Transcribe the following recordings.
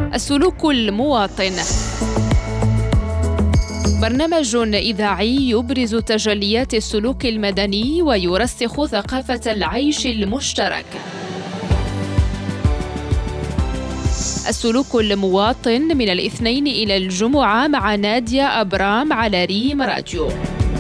السلوك المواطن، برنامج إذاعي يبرز تجليات السلوك المدني ويرسخ ثقافة العيش المشترك. السلوك المواطن من الاثنين إلى الجمعة مع نادية أبرام على ريم راديو.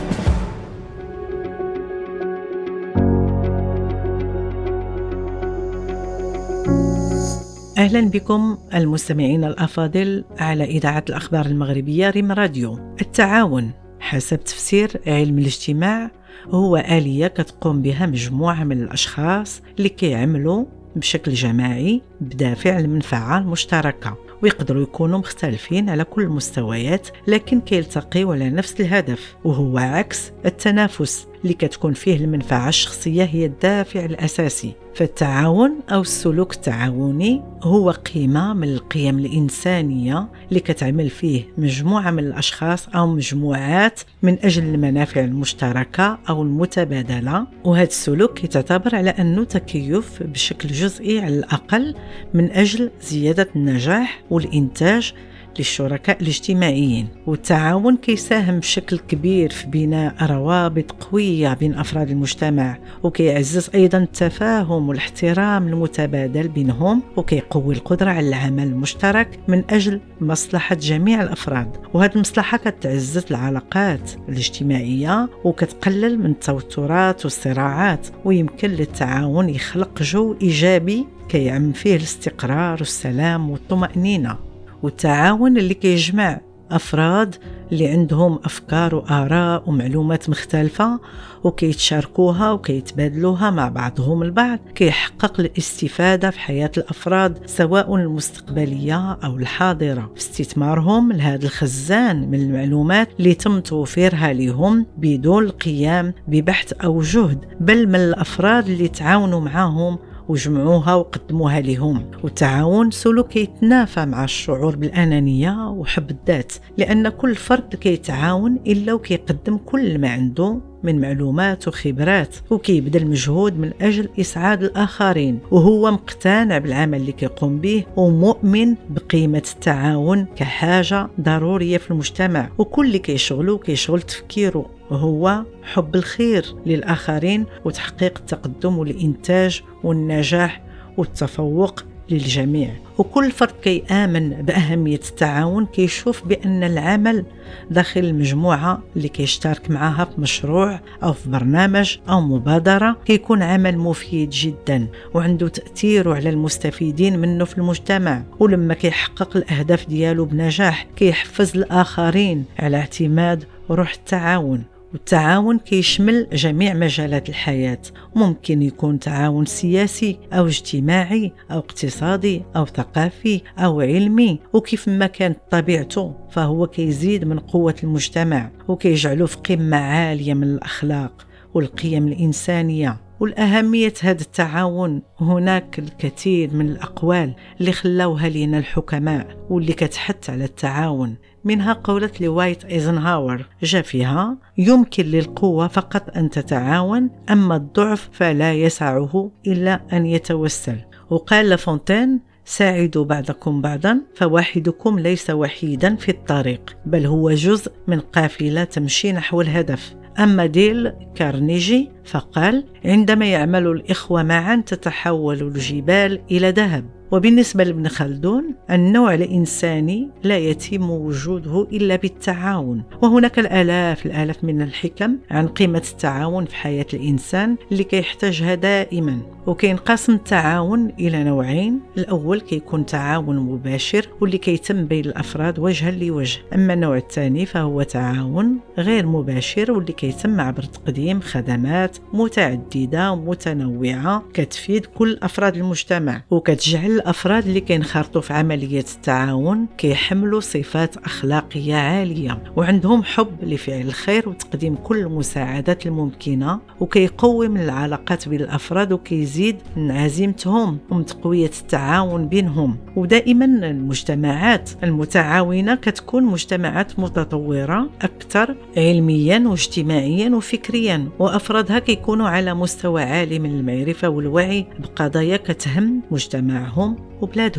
أهلا بكم المستمعين الأفاضل على إذاعة الأخبار المغربية ريم راديو. التعاون حسب تفسير علم الاجتماع هو آلية كتقوم بها مجموعة من الأشخاص اللي كيعملوا بشكل جماعي بدافع المنفعة المشتركة، ويقدروا يكونوا مختلفين على كل المستويات لكن كيلتقيوا على نفس الهدف، وهو عكس التنافس اللي كتكون فيه المنفعة الشخصية هي الدافع الأساسي. فالتعاون أو السلوك التعاوني هو قيمة من القيم الإنسانية اللي كتعمل فيه مجموعة من الأشخاص أو مجموعات من أجل المنافع المشتركة أو المتبادلة، وهذا السلوك يعتبر على أنه تكيف بشكل جزئي على الأقل من أجل زيادة النجاح والإنتاج للشركاء الاجتماعيين. والتعاون كيساهم بشكل كبير في بناء روابط قوية بين أفراد المجتمع، وكيعزز أيضا التفاهم والاحترام المتبادل بينهم، وكيقوي القدرة على العمل المشترك من أجل مصلحة جميع الأفراد. وهذه المصلحة كتعزز العلاقات الاجتماعية وكتقلل من التوترات والصراعات، ويمكن للتعاون يخلق جو إيجابي كيعم فيه الاستقرار والسلام والطمأنينة. والتعاون اللي كيجمع أفراد اللي عندهم أفكار وآراء ومعلومات مختلفة وكيتشاركوها وكيتبادلوها مع بعضهم البعض كيحقق الاستفادة في حياة الأفراد سواء المستقبلية أو الحاضرة في استثمارهم لهذا الخزان من المعلومات اللي تم توفيرها لهم بدون القيام ببحث أو جهد، بل من الأفراد اللي تعاونوا معهم وجمعوها وقدموها لهم. والتعاون سلوك يتنافى مع الشعور بالأنانية وحب الذات، لأن كل فرد كيتعاون إلا وكيقدم كل ما عنده من معلومات وخبرات وكيبذل مجهود من أجل إسعاد الآخرين، وهو مقتنع بالعمل اللي كيقوم به ومؤمن بقيمة التعاون كحاجة ضرورية في المجتمع. وكل اللي كيشغل تفكيره وهو حب الخير للآخرين وتحقيق التقدم والإنتاج والنجاح والتفوق للجميع. وكل فرد كيآمن بأهمية التعاون كيشوف بأن العمل داخل المجموعة اللي كيشترك معها في مشروع أو في برنامج أو مبادرة كيكون عمل مفيد جدا وعنده تأثير على المستفيدين منه في المجتمع. ولما كيحقق الأهداف ديالو بنجاح كيحفز الآخرين على اعتماد روح التعاون. والتعاون كيشمل جميع مجالات الحياة، ممكن يكون تعاون سياسي أو اجتماعي أو اقتصادي أو ثقافي أو علمي، وكيف ما كانت طبيعته فهو كيزيد من قوة المجتمع وكيجعله في قمة عالية من الأخلاق والقيم الإنسانية. والأهمية هذا التعاون هناك الكثير من الأقوال اللي خلوها لنا الحكماء واللي كتحث على التعاون، منها قولة لوايت ايزنهاور جاء فيها: يمكن للقوة فقط أن تتعاون، أما الضعف فلا يسعه إلا أن يتوسل. وقال لافونتين: ساعدوا بعضكم بعضا فواحدكم ليس وحيدا في الطريق بل هو جزء من قافلة تمشي نحو الهدف. أما ديل كارنيجي فقال: عندما يعمل الإخوة معا تتحول الجبال إلى ذهب. وبالنسبة لابن خلدون: النوع الإنساني لا يتم وجوده إلا بالتعاون. وهناك الآلاف من الحكم عن قيمة التعاون في حياة الإنسان اللي كيحتاجها دائما. وكينقسم التعاون إلى نوعين: الأول كيكون تعاون مباشر واللي كيتم بين الأفراد وجها لوجه، أما النوع الثاني فهو تعاون غير مباشر واللي كيتم عبر تقديم خدمات متعددة ومتنوعة كتفيد كل أفراد المجتمع وكتجعل الأفراد اللي كينخرطوا في عملية التعاون كيحملوا صفات أخلاقية عالية وعندهم حب لفعل الخير وتقديم كل المساعدات الممكنة، وكيقوي من العلاقات بين الأفراد وكيزيد من عزيمتهم ومن تقوية التعاون بينهم. ودائما المجتمعات المتعاونة كتكون مجتمعات متطورة أكثر علميا واجتماعيا وفكريا، وأفرادها كيكونوا على مستوى عالي من المعرفة والوعي بقضايا كتهم مجتمعهم وبلادهم.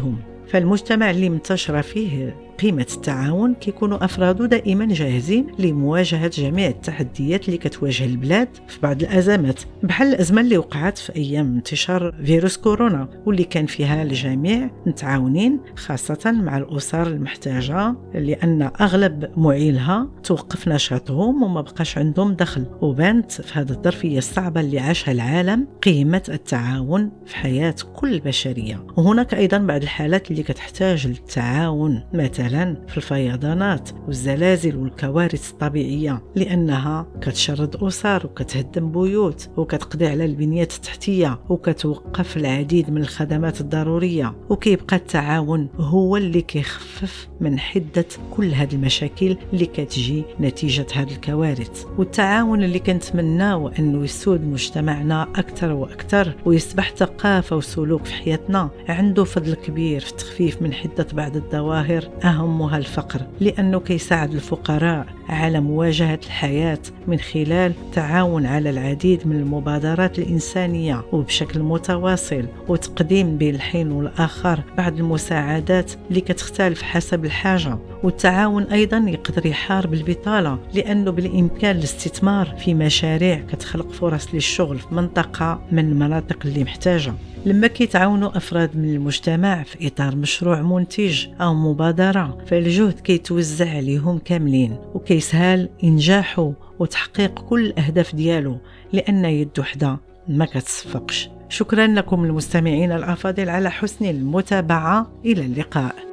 فالمجتمع اللي منتشرة فيه قيمة التعاون كيكونوا أفراده دائما جاهزين لمواجهة جميع التحديات اللي كتواجه البلاد في بعض الأزمات، بحال الأزمة اللي وقعت في أيام انتشار فيروس كورونا واللي كان فيها الجميع متعاونين، خاصة مع الأسر المحتاجة، لأن أغلب معيلها توقف نشاطهم وما بقاش عندهم دخل. وبانت في هذه الظرفية الصعبة اللي عاشها العالم قيمة التعاون في حياة كل البشرية. وهناك أيضا بعض الحالات اللي كتحتاج للتعاون، مثلا في الفيضانات والزلازل والكوارث الطبيعية، لأنها كتشرد أسر وكتهدم بيوت وكتقضي على البنيات التحتية وكتوقف العديد من الخدمات الضرورية. وكيبقى التعاون هو اللي كيخفف من حدة كل هذه المشاكل اللي كتجي نتيجة هذه الكوارث. والتعاون اللي كنتمناو أنه يسود مجتمعنا أكثر وأكثر ويصبح ثقافة وسلوك في حياتنا، عنده فضل كبير في التخفيف من حدة بعض الظواهر أهمها الفقر، لأنه كيساعد الفقراء على مواجهة الحياة من خلال تعاون على العديد من المبادرات الإنسانية وبشكل متواصل، وتقديم بين الحين والآخر بعض المساعدات اللي كتختلف حسب الحاجة. والتعاون أيضا يقدر يحارب البطالة، لأنه بالإمكان الاستثمار في مشاريع كتخلق فرص للشغل في منطقة من المناطق اللي محتاجة. لما كيتعاونوا أفراد من المجتمع في إطار مشروع منتج أو مبادرة، فالجهد كيتوزع عليهم كاملين وكيسهل إنجاحه وتحقيق كل الأهداف ديالو، لأن يد وحدة ما كتصفقش. شكرا لكم المستمعين الأفاضل على حسن المتابعة، إلى اللقاء.